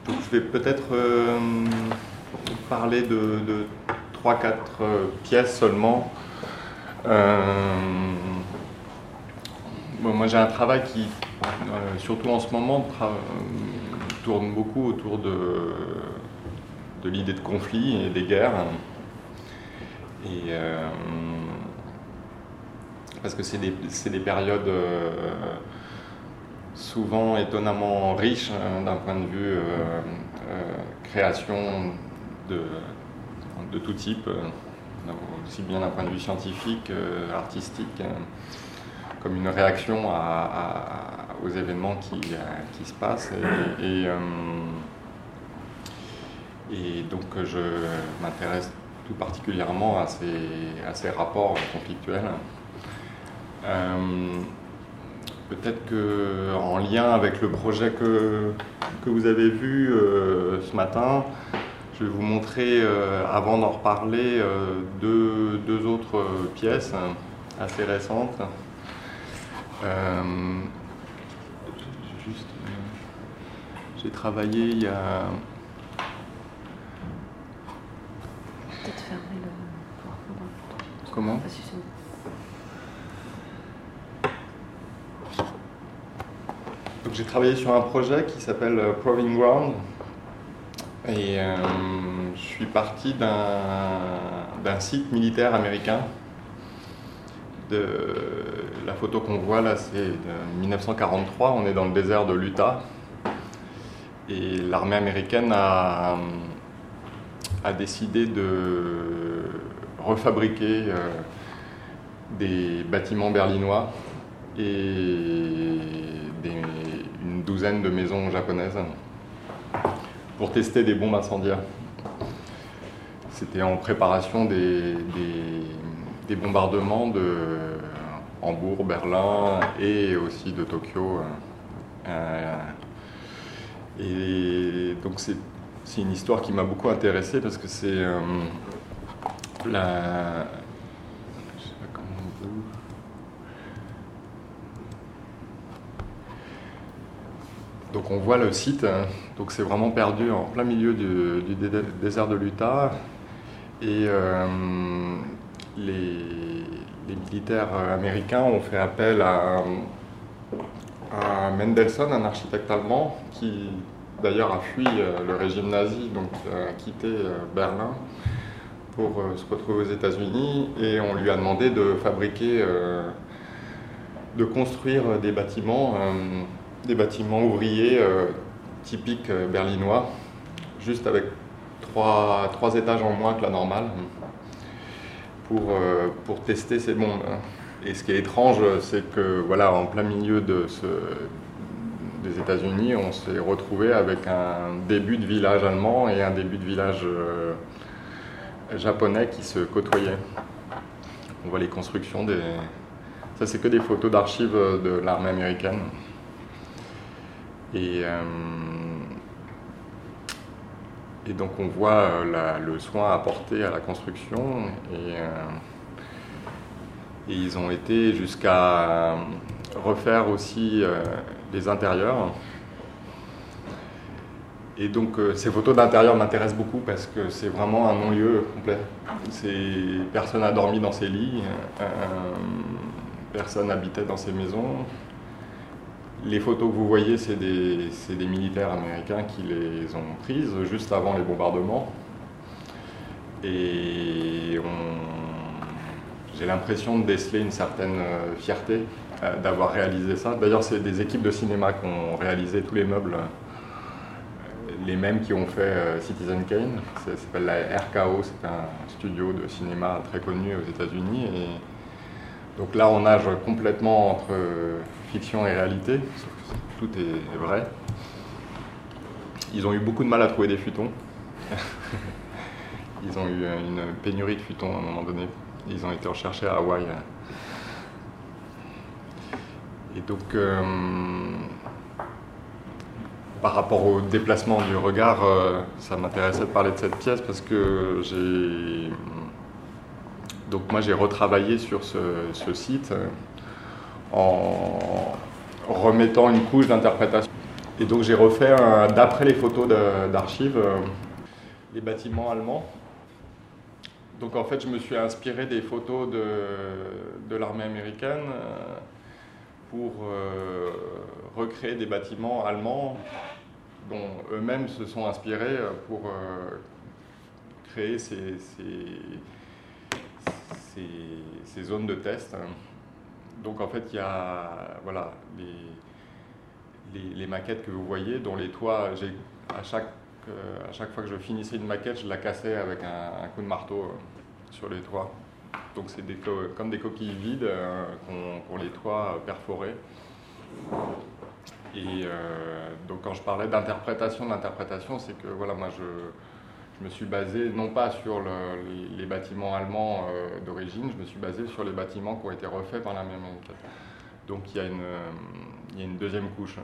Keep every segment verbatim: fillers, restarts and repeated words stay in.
Donc je vais peut-être euh, parler de, de trois quatre euh, pièces seulement. Euh, bon, moi j'ai un travail qui, euh, surtout en ce moment, tra- tourne beaucoup autour de, de l'idée de conflit et des guerres. Et, euh, parce que c'est des, c'est des périodes euh, souvent étonnamment riches hein, d'un point de vue euh, euh, création de, de tout type, euh, aussi bien d'un point de vue scientifique, euh, artistique, euh, comme une réaction à, à, aux événements qui, euh, qui se passent. Et, et, euh, et donc je m'intéresse tout particulièrement à ces, à ces rapports conflictuels. Euh, Peut-être qu'en lien avec le projet que, que vous avez vu euh, ce matin, je vais vous montrer, euh, avant d'en reparler, euh, deux, deux autres pièces assez récentes. Euh, juste, euh, j'ai travaillé il y a... Peut-être fermer le... Comment ? Donc, j'ai travaillé sur un projet qui s'appelle Proving Ground. Et euh, je suis parti d'un, d'un site militaire américain. De, la photo qu'on voit là, c'est de dix-neuf cent quarante-trois, on est dans le désert de l'Utah. Et l'armée américaine a, a décidé de refabriquer euh, des bâtiments berlinois et des, une douzaine de maisons japonaises pour tester des bombes incendiaires. C'était en préparation des, des, des bombardements de Hambourg, Berlin et aussi de Tokyo. Euh, et donc c'est, c'est une histoire qui m'a beaucoup intéressé parce que c'est euh, la... Je sais pas comment on peut... Donc on voit le site, donc c'est vraiment perdu en plein milieu du, du dé- désert de l'Utah. Et euh, les, les militaires américains ont fait appel à, à Mendelssohn, un architecte allemand, qui d'ailleurs a fui le régime nazi, donc a quitté Berlin pour se retrouver aux États-Unis. Et on lui a demandé de fabriquer, de construire des bâtiments, des bâtiments ouvriers typiques berlinois, juste avec Trois, trois étages en moins que la normale pour, euh, pour tester ces bombes. Et ce qui est étrange, c'est que voilà, en plein milieu de ce, des États-Unis, on s'est retrouvé avec un début de village allemand et un début de village euh, japonais qui se côtoyaient. On voit les constructions des... Ça, c'est que des photos d'archives de l'armée américaine. Et... Euh, Et donc on voit euh, la, le soin apporté à la construction et, euh, et ils ont été jusqu'à refaire aussi euh, les intérieurs. Et donc euh, ces photos d'intérieur m'intéressent beaucoup parce que c'est vraiment un non-lieu complet. C'est, personne n'a dormi dans ces lits, euh, personne n'habitait dans ces maisons. Les photos que vous voyez, c'est des, c'est des militaires américains qui les ont prises juste avant les bombardements. Et on... j'ai l'impression de déceler une certaine fierté euh, d'avoir réalisé ça. D'ailleurs, c'est des équipes de cinéma qui ont réalisé tous les meubles, les mêmes qui ont fait euh, Citizen Kane. Ça s'appelle la R K O, c'est un studio de cinéma très connu aux États-Unis. Et donc là, on nage complètement entre fiction et réalité, tout est vrai. Ils ont eu beaucoup de mal à trouver des futons. Ils ont eu une pénurie de futons à un moment donné. Ils ont été recherchés à Hawaï. Et donc, euh, par rapport au déplacement du regard, euh, ça m'intéressait de parler de cette pièce parce que j'ai... Donc moi, j'ai retravaillé sur ce, ce site en remettant une couche d'interprétation. Et donc j'ai refait, d'après les photos d'archives, euh, les bâtiments allemands. Donc en fait, je me suis inspiré des photos de, de l'armée américaine euh, pour euh, recréer des bâtiments allemands dont eux-mêmes se sont inspirés pour euh, créer ces, ces, ces, ces zones de test. Donc en fait, il y a voilà, les, les, les maquettes que vous voyez, dont les toits, à chaque, euh, à chaque fois que je finissais une maquette, je la cassais avec un, un coup de marteau euh, sur les toits. Donc c'est des, comme des coquilles vides euh, qu'on qu les toits perforés. Et euh, donc quand je parlais d'interprétation, d'interprétation, c'est que voilà, moi je, je me suis basé non pas sur le, les, les bâtiments allemands euh, d'origine, je me suis basé sur les bâtiments qui ont été refaits par l'armée américaine. Donc il y a une, euh, il y a une deuxième couche.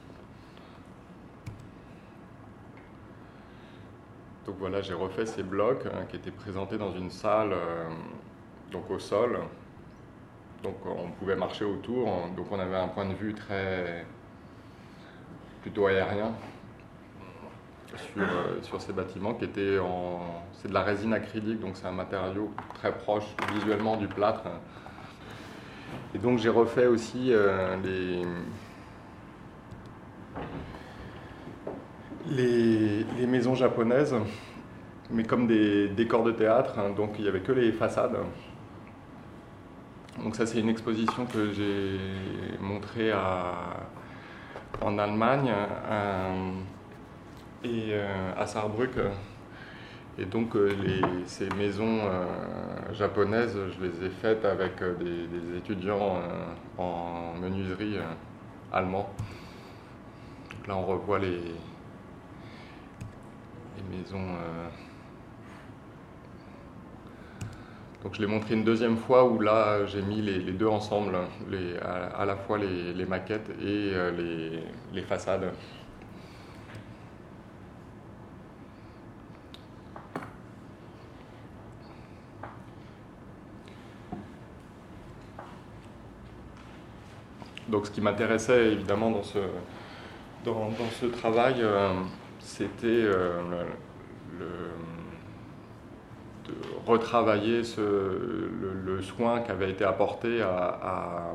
Donc voilà, j'ai refait ces blocs hein, qui étaient présentés dans une salle, euh, donc au sol. Donc on pouvait marcher autour, donc on avait un point de vue très plutôt aérien sur, euh, sur ces bâtiments qui étaient en... c'est de la résine acrylique, donc c'est un matériau très proche visuellement du plâtre. Et donc j'ai refait aussi euh, les, les, les maisons japonaises, mais comme des décors de théâtre, hein, donc il n'y avait que les façades. Donc ça c'est une exposition que j'ai montrée à, en Allemagne euh, et euh, à Saarbrück. Et donc euh, les, ces maisons euh, japonaises, je les ai faites avec euh, des, des étudiants euh, en menuiserie euh, allemands. Donc là on revoit les, les maisons. Euh... Donc je l'ai montré une deuxième fois où là j'ai mis les, les deux ensemble, les, à, à la fois les, les maquettes et euh, les, les façades. Donc ce qui m'intéressait évidemment dans ce, dans, dans ce travail, euh, c'était euh, le, le, de retravailler ce, le, le soin qui avait été apporté à, à,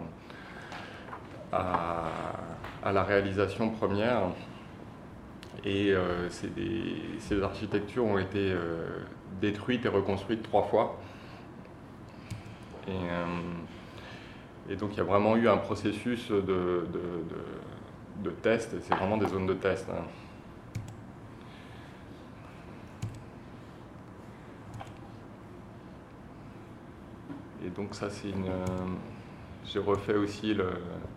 à, à la réalisation première. Et euh, des, ces architectures ont été euh, détruites et reconstruites trois fois. Et, euh, Et donc il y a vraiment eu un processus de, de, de, de test, et c'est vraiment des zones de test. Hein. Et donc ça c'est une... J'ai refait aussi le...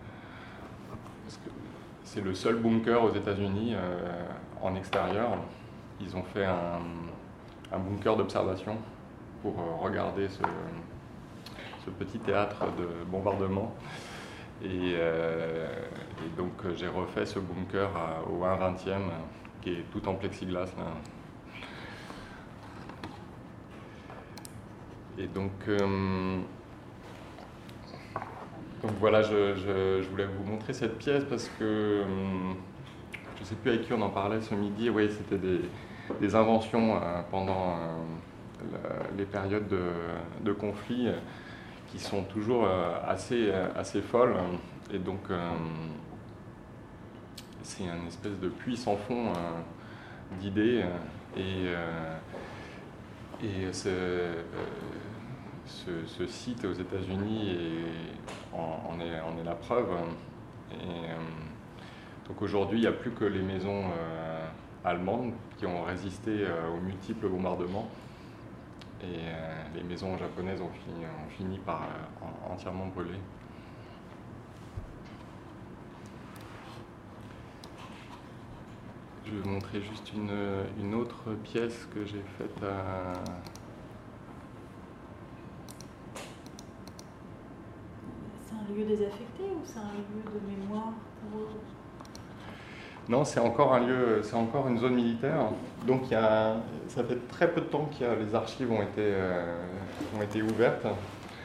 C'est le seul bunker aux États-Unis euh, en extérieur. Ils ont fait un, un bunker d'observation pour euh, regarder ce... ce petit théâtre de bombardement. Et, euh, et donc j'ai refait ce bunker à, au un vingtième qui est tout en plexiglas. Là. Et donc, euh, donc voilà, je, je, je voulais vous montrer cette pièce parce que euh, je ne sais plus avec qui on en parlait ce midi. Oui, c'était des, des inventions euh, pendant euh, la, les périodes de, de conflit. Euh, qui sont toujours euh, assez, euh, assez folles. Et donc, euh, c'est une espèce de puits sans fond euh, d'idées. Et, euh, et ce, euh, ce, ce site aux États-Unis en, en, est, en est la preuve. Et, euh, donc aujourd'hui, il n'y a plus que les maisons euh, allemandes qui ont résisté euh, aux multiples bombardements. Et euh, les maisons japonaises ont fini, ont fini par euh, entièrement brûler. Je vais vous montrer juste une, une autre pièce que j'ai faite à... C'est un lieu désaffecté ou c'est un lieu de mémoire pour eux ? Non, c'est encore un lieu, c'est encore une zone militaire. Donc il y a, ça fait très peu de temps que les archives ont été, euh, ont été ouvertes.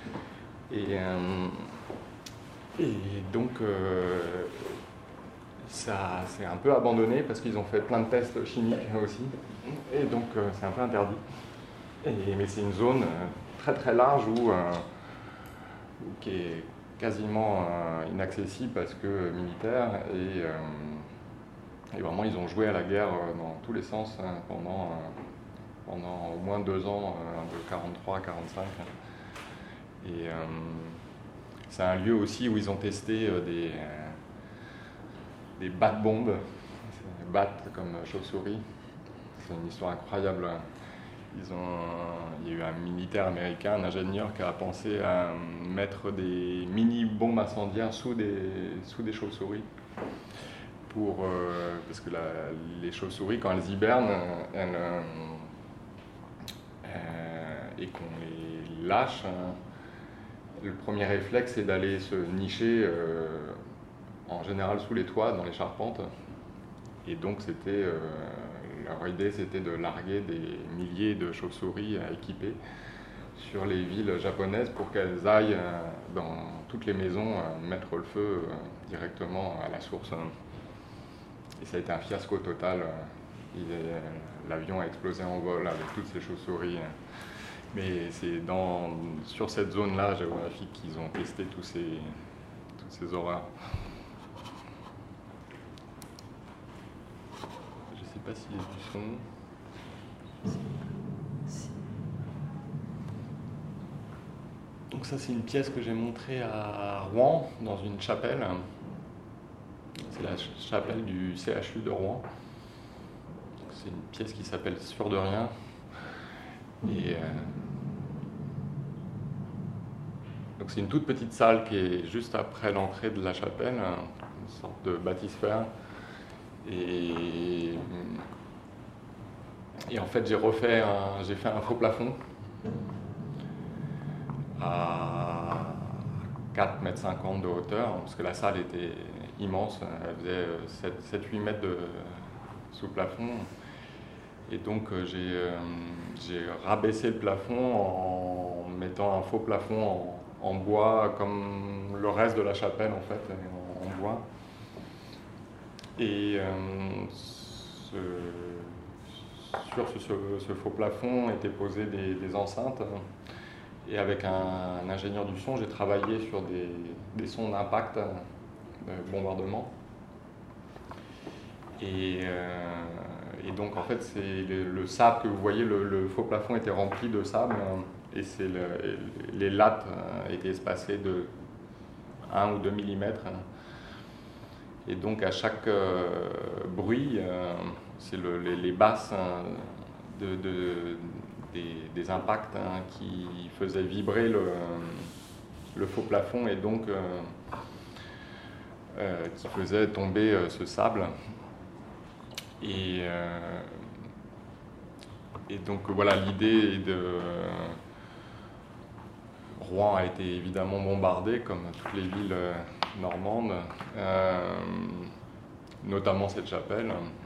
Et, euh, et donc euh, ça c'est un peu abandonné parce qu'ils ont fait plein de tests chimiques aussi, et donc euh, c'est un peu interdit. Et, mais c'est une zone euh, très très large où, euh, où qui est quasiment euh, inaccessible parce que militaire, et, euh, et vraiment ils ont joué à la guerre euh, dans tous les sens hein, pendant, euh, pendant au moins deux ans, euh, de quarante-trois à quarante-cinq. Et euh, c'est un lieu aussi où ils ont testé euh, des, euh, des bat-bombes, bat comme chauve-souris. C'est une histoire incroyable. Ils ont, il y a eu un militaire américain, un ingénieur, qui a pensé à mettre des mini-bombes incendiaires sous des, sous des chauves-souris. Pour, euh, parce que la, les chauves-souris, quand elles hibernent, elles, euh, et qu'on les lâche, hein, le premier réflexe c'est d'aller se nicher euh, en général sous les toits, dans les charpentes. Et donc c'était, euh, leur idée c'était de larguer des milliers de chauves-souris équipées sur les villes japonaises pour qu'elles aillent euh, dans toutes les maisons euh, mettre le feu euh, directement à la source. Et ça a été un fiasco total. L'avion a explosé en vol avec toutes ces chauves-souris. Mais c'est dans, sur cette zone-là géographique qu'ils ont testé tous ces, toutes ces horreurs. Je ne sais pas s'il y a du son. Donc ça c'est une pièce que j'ai montrée à Rouen, dans une chapelle. C'est la chapelle du C H U de Rouen. C'est une pièce qui s'appelle Sûr de rien. Et... Euh, Donc c'est une toute petite salle qui est juste après l'entrée de la chapelle, une sorte de bâtisse-fer. Et, et en fait j'ai refait un, j'ai fait un faux plafond à quatre mètres cinquante de hauteur, parce que la salle était immense, elle faisait sept huit mètres de sous-plafond. Et donc j'ai, euh, j'ai rabaissé le plafond en mettant un faux plafond en en bois, comme le reste de la chapelle en fait, en, en bois. Et euh, ce, sur ce, ce, ce faux plafond étaient posées des, des enceintes. Et avec un, un ingénieur du son, j'ai travaillé sur des, des sons d'impact, de bombardement. Et, euh, et donc en fait, c'est le, le sable que vous voyez, le, le faux plafond était rempli de sable. Et c'est le, les lattes étaient espacées de un ou deux millimètres. Et donc à chaque euh, bruit, euh, c'est le, les, les basses hein, de, de, des, des impacts hein, qui faisaient vibrer le, le faux plafond et donc euh, euh, qui faisaient tomber euh, ce sable. Et, euh, et donc voilà, l'idée est de... Rouen a été évidemment bombardée, comme toutes les villes normandes, euh, notamment cette chapelle.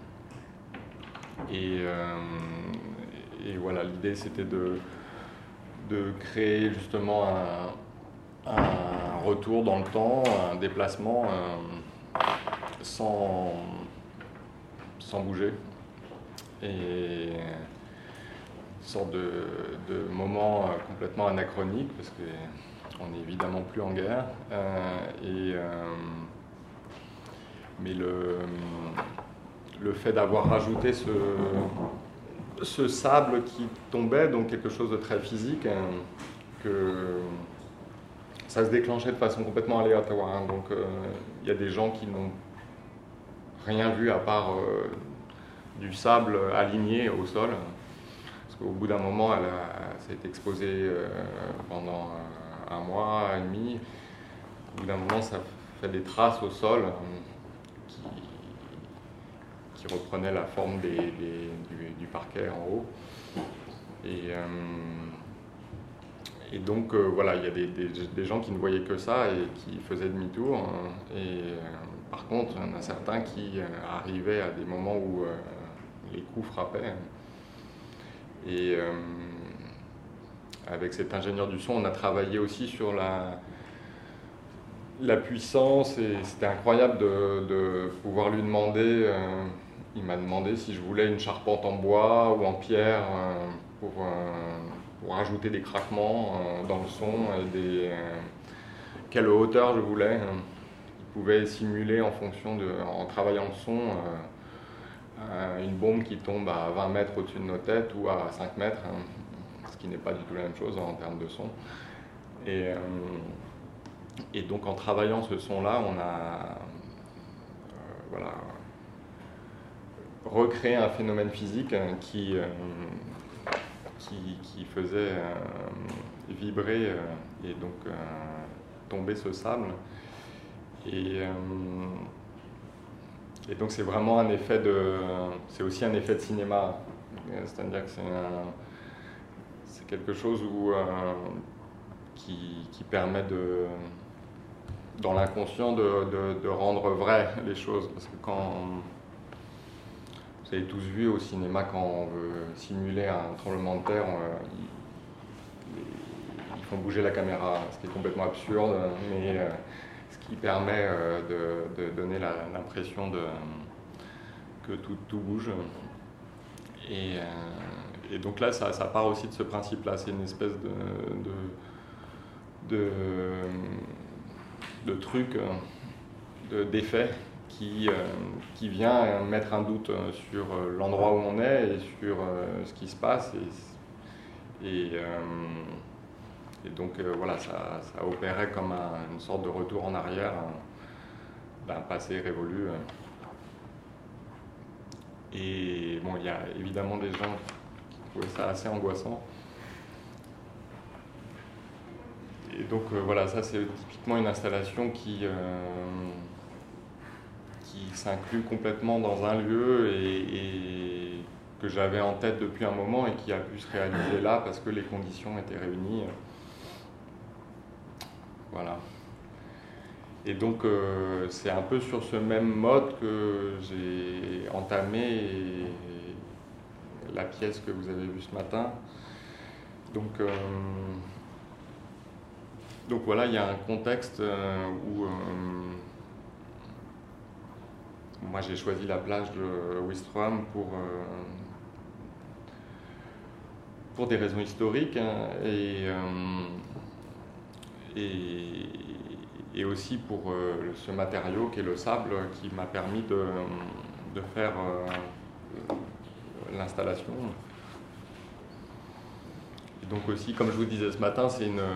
Et, euh, et voilà, l'idée c'était de, de créer justement un, un retour dans le temps, un déplacement euh, sans, sans bouger. Et sorte de, de moment complètement anachronique parce qu'on n'est évidemment plus en guerre euh, et, euh, mais le, le fait d'avoir rajouté ce, ce sable qui tombait, donc quelque chose de très physique, hein, que ça se déclenchait de façon complètement aléatoire hein, donc il euh, y a des gens qui n'ont rien vu à part euh, du sable aligné au sol. Au bout d'un moment, elle a, ça a été exposé euh, pendant un mois et demi. Au bout d'un moment, ça fait des traces au sol euh, qui, qui reprenaient la forme des, des, du, du parquet en haut. Et, euh, et donc, euh, voilà, il y a des, des, des gens qui ne voyaient que ça et qui faisaient demi-tour. Hein. Et euh, par contre, il y en a certains qui euh, arrivaient à des moments où euh, les coups frappaient. Et euh, avec cet ingénieur du son, on a travaillé aussi sur la, la puissance, et c'était incroyable de, de pouvoir lui demander, euh, il m'a demandé si je voulais une charpente en bois ou en pierre euh, pour, euh, pour ajouter des craquements euh, dans le son, et des, euh, quelle hauteur je voulais. Il pouvait simuler en fonction de, en travaillant le son, euh, une bombe qui tombe à vingt mètres au-dessus de nos têtes ou à cinq mètres, hein, ce qui n'est pas du tout la même chose en termes de son. Et, euh, et donc en travaillant ce son-là, on a euh, voilà, recréé un phénomène physique qui, euh, qui, qui faisait euh, vibrer euh, et donc euh, tomber ce sable. Et, euh, et donc c'est vraiment un effet de, c'est aussi un effet de cinéma, c'est-à-dire que c'est, un, c'est quelque chose où, euh, qui, qui permet de, dans l'inconscient de, de, de rendre vrai les choses, parce que quand vous avez tous vu au cinéma, quand on veut simuler un tremblement de terre, on, ils, ils font bouger la caméra, ce qui est complètement absurde, mais euh, ce qui permet euh, de, de donner la, l'impression de, que tout, tout bouge. Et, euh, et donc là, ça, ça part aussi de ce principe-là, c'est une espèce de, de, de, de truc, de, d'effet qui, euh, qui vient mettre un doute sur l'endroit où on est et sur euh, ce qui se passe. Et, et, euh, et donc euh, voilà, ça, ça opérait comme un, une sorte de retour en arrière d'un passé révolu. Et bon, il y a évidemment des gens qui trouvaient ça assez angoissant. Et donc euh, voilà, ça c'est typiquement une installation qui, euh, qui s'inclut complètement dans un lieu et, et que j'avais en tête depuis un moment et qui a pu se réaliser là parce que les conditions étaient réunies. Voilà. Et donc euh, c'est un peu sur ce même mode que j'ai entamé la pièce que vous avez vue ce matin. Donc, euh, donc voilà, il y a un contexte euh, où euh, moi j'ai choisi la plage de Ouistreham pour, euh, pour des raisons historiques, hein, et, euh, et et aussi pour euh, ce matériau qui est le sable, qui m'a permis de, de faire euh, l'installation. Et donc aussi, comme je vous disais ce matin, c'est une,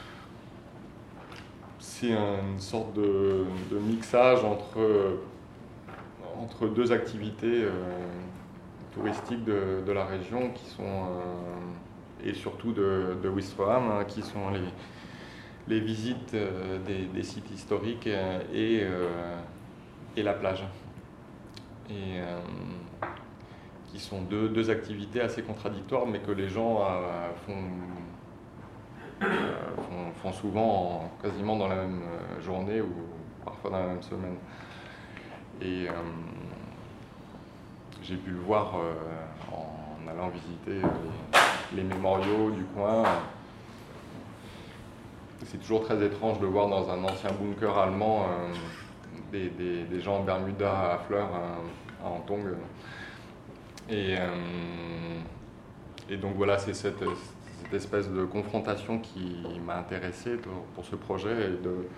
c'est une sorte de, de mixage entre, entre deux activités euh, touristiques de, de la région, qui sont, euh, et surtout de, de Ouistreham, hein, qui sont les les visites euh, des, des sites historiques euh, et, euh, et la plage. Et euh, qui sont deux, deux activités assez contradictoires, mais que les gens euh, font, euh, font, font souvent en, quasiment dans la même journée ou parfois dans la même semaine. Et euh, j'ai pu le voir euh, en allant visiter les, les mémoriaux du coin. C'est toujours très étrange de voir dans un ancien bunker allemand euh, des, des, des gens en Bermuda à fleurs, euh, en tongs. Et, euh, et donc voilà, c'est cette, cette espèce de confrontation qui m'a intéressé pour, pour ce projet, et de,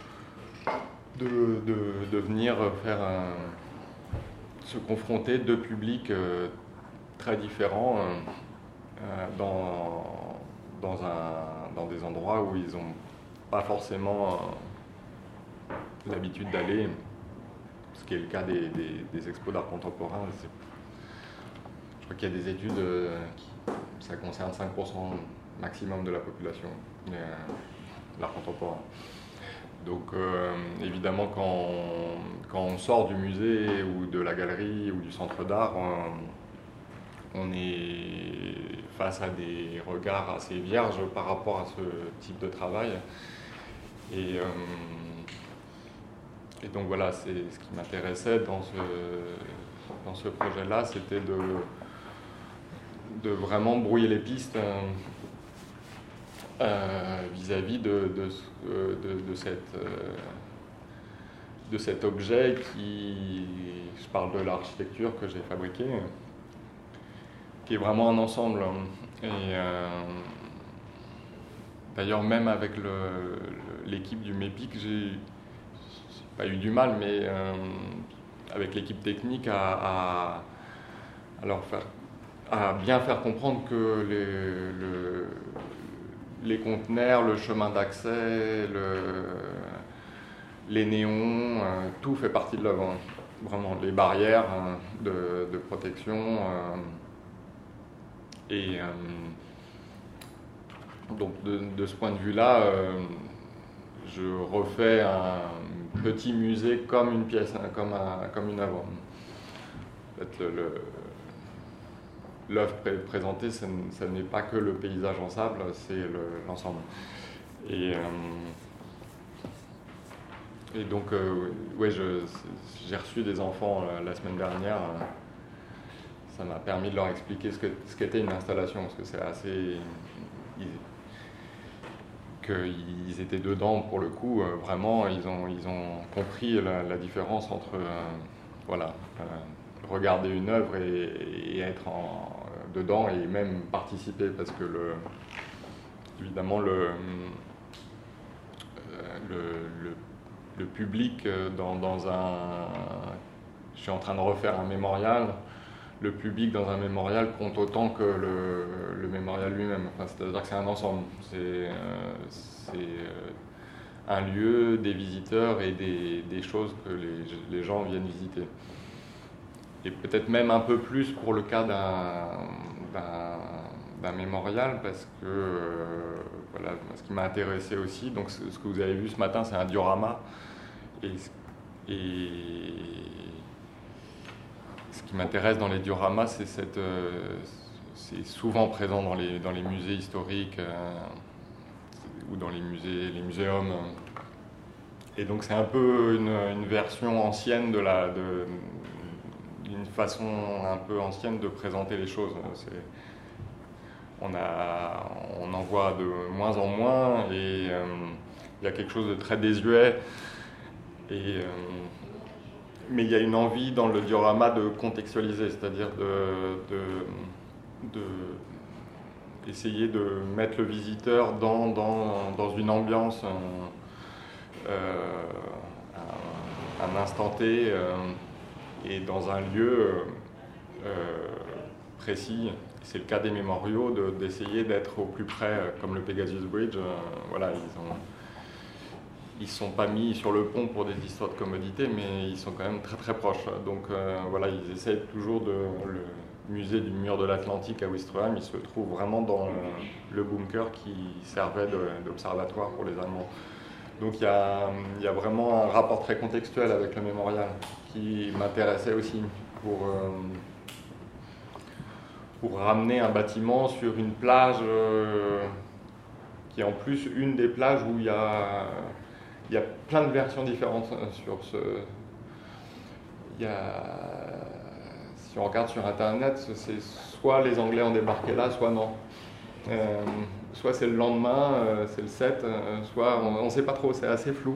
de, de, de venir faire un, se confronter deux publics euh, très différents euh, dans, dans un dans des endroits où ils n'ont pas forcément euh, l'habitude d'aller, ce qui est le cas des, des, des expos d'art contemporain. C'est, je crois qu'il y a des études euh, qui ça concerne cinq pour cent maximum de la population, euh, l'art contemporain. Donc euh, évidemment, quand on, quand on sort du musée ou de la galerie ou du centre d'art, on, on est face à des regards assez vierges par rapport à ce type de travail. Et, euh, et donc voilà, c'est ce qui m'intéressait dans ce, dans ce projet-là, c'était de, de vraiment brouiller les pistes euh, vis-à-vis de, de, de, de cette, euh, de cet objet qui, je parle de l'architecture que j'ai fabriquée, qui est vraiment un ensemble. Et euh, d'ailleurs, même avec le, le, l'équipe du MEPIC, j'ai pas eu du mal, mais euh, avec l'équipe technique, à, à, à, leur faire, à bien faire comprendre que les, le, les conteneurs, le chemin d'accès, le, les néons, euh, tout fait partie de l'œuvre. Vraiment, les barrières euh, de, de protection. Euh, et euh, donc, de, de ce point de vue-là, euh, je refais un petit musée comme une pièce, comme, un, comme une œuvre. En fait, le, le, l'œuvre pré présentée, ce n'est pas que le paysage en sable, c'est l'ensemble. Et, euh, et donc, euh, ouais, j'ai reçu des enfants euh, la semaine dernière. Euh, ça m'a permis de leur expliquer ce qu'était ce qu'était une installation, parce que c'est assez... Ils, qu'ils étaient dedans pour le coup, euh, vraiment, ils ont, ils ont compris la, la différence entre euh, voilà, euh, regarder une œuvre et, et être en, euh, dedans et même participer, parce que le, évidemment le, euh, le, le, le public dans, dans un... Je suis en train de refaire un mémorial. Le public dans un mémorial compte autant que le, le mémorial lui-même. Enfin, c'est-à-dire que c'est un ensemble. C'est euh, euh, un lieu, des visiteurs et des, des choses que les, les gens viennent visiter. Et peut-être même un peu plus pour le cas d'un mémorial, parce que euh, voilà, ce qui m'a intéressé aussi, donc ce, ce que vous avez vu ce matin, c'est un diorama. Et, et ce qui m'intéresse dans les dioramas, c'est cette, euh, c'est souvent présent dans les, dans les musées historiques euh, ou dans les musées, les muséums. Et donc c'est un peu une, une version ancienne de la, de, d'une façon un peu ancienne de présenter les choses. On, a, on en voit de moins en moins et euh, il y a quelque chose de très désuet. Et, euh, mais il y a une envie dans le diorama de contextualiser, c'est-à-dire de, de, de essayer de mettre le visiteur dans, dans, dans une ambiance, un, euh, un, un instant T, euh, et dans un lieu euh, précis. C'est le cas des mémoriaux, d'essayer de, d'être au plus près, comme le Pegasus Bridge. Euh, voilà, ils ont... Ils ne sont pas mis sur le pont pour des histoires de commodité, mais ils sont quand même très très proches. Donc euh, voilà, ils essayent toujours de... Le musée du mur de l'Atlantique à Ouistreham, il se trouve vraiment dans le, le bunker qui servait d'observatoire pour les Allemands. Donc il y, a, il y a vraiment un rapport très contextuel avec le mémorial qui m'intéressait aussi pour, euh, pour ramener un bâtiment sur une plage euh, qui est en plus une des plages où il y a... Il y a plein de versions différentes sur ce... Il y a... Si on regarde sur Internet, c'est soit les Anglais ont débarqué là, soit non. Euh, soit c'est le lendemain, euh, c'est le sept, euh, soit on ne sait pas trop, c'est assez flou.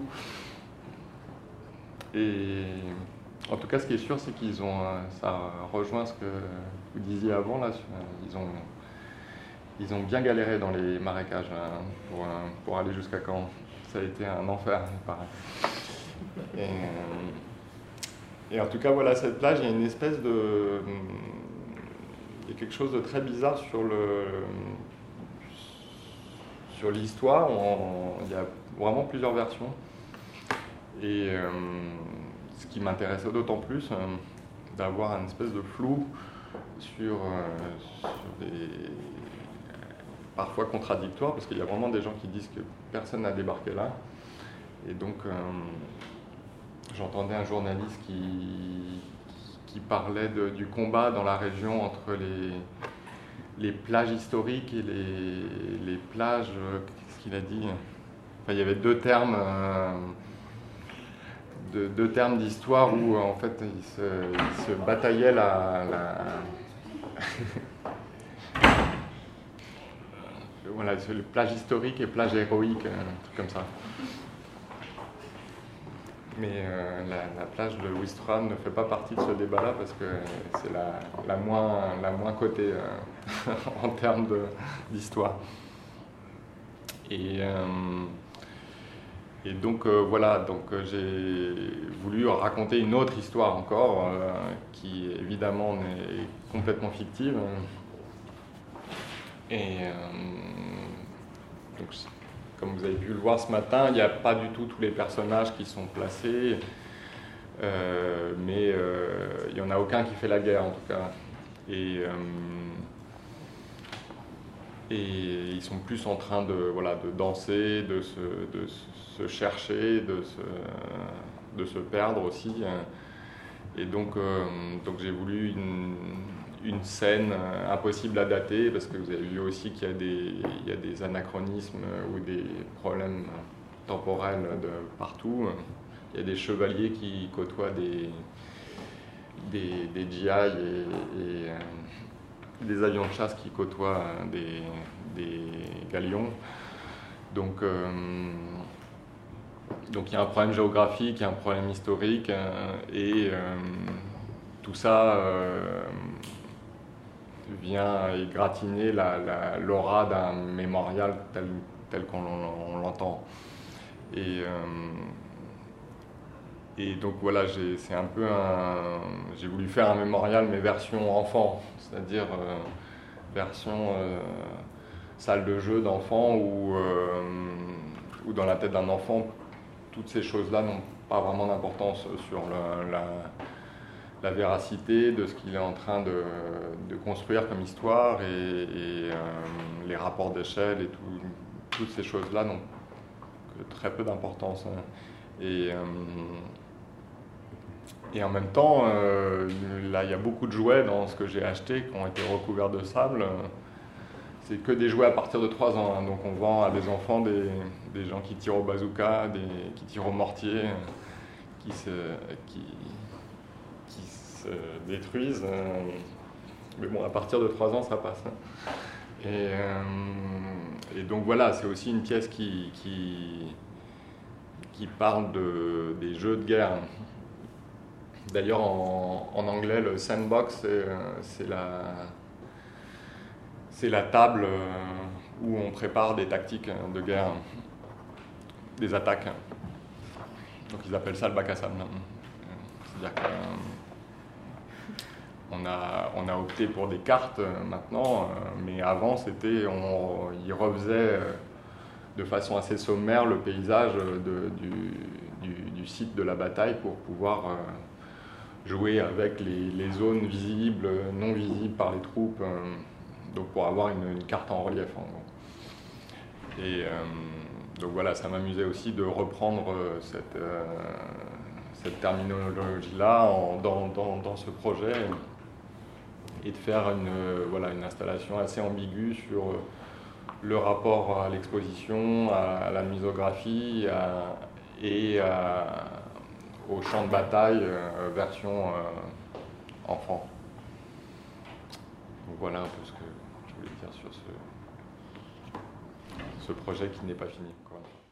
Et en tout cas, ce qui est sûr, c'est qu'ils ont... Ça rejoint ce que vous disiez avant, là. Ils ont, ils ont bien galéré dans les marécages hein, pour, pour aller jusqu'à Caen. Ça a été un enfer, il paraît. Et, euh, et en tout cas, voilà, cette plage, il y a une espèce de... Il y a quelque chose de très bizarre sur le... Sur l'histoire. Il y a vraiment plusieurs versions. Et euh, ce qui m'intéressait d'autant plus, euh, d'avoir une espèce de flou sur, euh, sur des... parfois contradictoires, parce qu'il y a vraiment des gens qui disent que personne n'a débarqué là. Et donc, euh, j'entendais un journaliste qui, qui parlait de, du combat dans la région entre les, les plages historiques et les, les plages... Qu'est-ce qu'il a dit? Enfin, il y avait deux termes... Euh, de, deux termes d'histoire où, en fait, ils se, ils se bataillaient la... la Voilà, plage historique et plage héroïque, un truc comme ça. mais euh, la, la plage de Ouistreham ne fait pas partie de ce débat-là parce que c'est la, la, moins, la moins cotée euh, en termes d'histoire. Et, euh, et donc euh, voilà, donc euh, j'ai voulu raconter une autre histoire encore, euh, qui évidemment est complètement fictive. Et euh, donc, comme vous avez pu le voir ce matin, il n'y a pas du tout tous les personnages qui sont placés, euh, mais euh, il n'y en a aucun qui fait la guerre en tout cas. Et, euh, et ils sont plus en train de, voilà, de danser, de se, de se chercher, de se, de se perdre aussi. Et donc, euh, donc j'ai voulu une, une scène impossible à dater, parce que vous avez vu aussi qu'il y a des, il y a des anachronismes ou des problèmes temporels de partout. Il y a des chevaliers qui côtoient des, des, des G I et, et euh, des avions de chasse qui côtoient des, des galions. Donc, euh, donc il y a un problème géographique, il y a un problème historique, euh, et euh, tout ça euh, vient égratigner la, la, l'aura d'un mémorial tel, tel qu'on l'entend. Et, euh, et donc voilà, j'ai, c'est un peu un, j'ai voulu faire un mémorial mais version enfant, c'est-à-dire euh, version euh, salle de jeu d'enfant où, euh, où dans la tête d'un enfant, toutes ces choses-là n'ont pas vraiment d'importance sur le, la, la véracité de ce qu'il est en train de, de construire comme histoire, et, et euh, les rapports d'échelle et tout, toutes ces choses-là n'ont que très peu d'importance. Hein. Et, euh, et en même temps, euh, là, il y a beaucoup de jouets dans ce que j'ai acheté qui ont été recouverts de sable. C'est que des jouets à partir de trois ans, hein. Donc on vend à des enfants des, des gens qui tirent au bazooka, des, qui tirent au mortier, qui se, qui, qui se détruisent. Mais bon, à partir de trois ans, ça passe. Hein. Et, euh, et donc voilà, c'est aussi une pièce qui, qui, qui parle de, des jeux de guerre. D'ailleurs, en, en anglais, le sandbox, c'est, c'est la... C'est la table où on prépare des tactiques de guerre, des attaques. Donc ils appellent ça le bac à sable. C'est-à-dire qu'on a, on a opté pour des cartes maintenant, mais avant c'était, on, ils refaisaient de façon assez sommaire le paysage de, du, du, du site de la bataille pour pouvoir jouer avec les, les zones visibles, non visibles par les troupes. Donc pour avoir une, une carte en relief en gros. Et euh, donc voilà, ça m'amusait aussi de reprendre cette, euh, cette terminologie-là en, dans, dans, dans ce projet, et de faire une, voilà, une installation assez ambiguë sur le rapport à l'exposition, à, à la muséographie à, et à, au champ de bataille euh, version euh, enfant. Donc voilà un peu ce que je voulais dire sur ce, ce projet qui n'est pas fini. Quoi.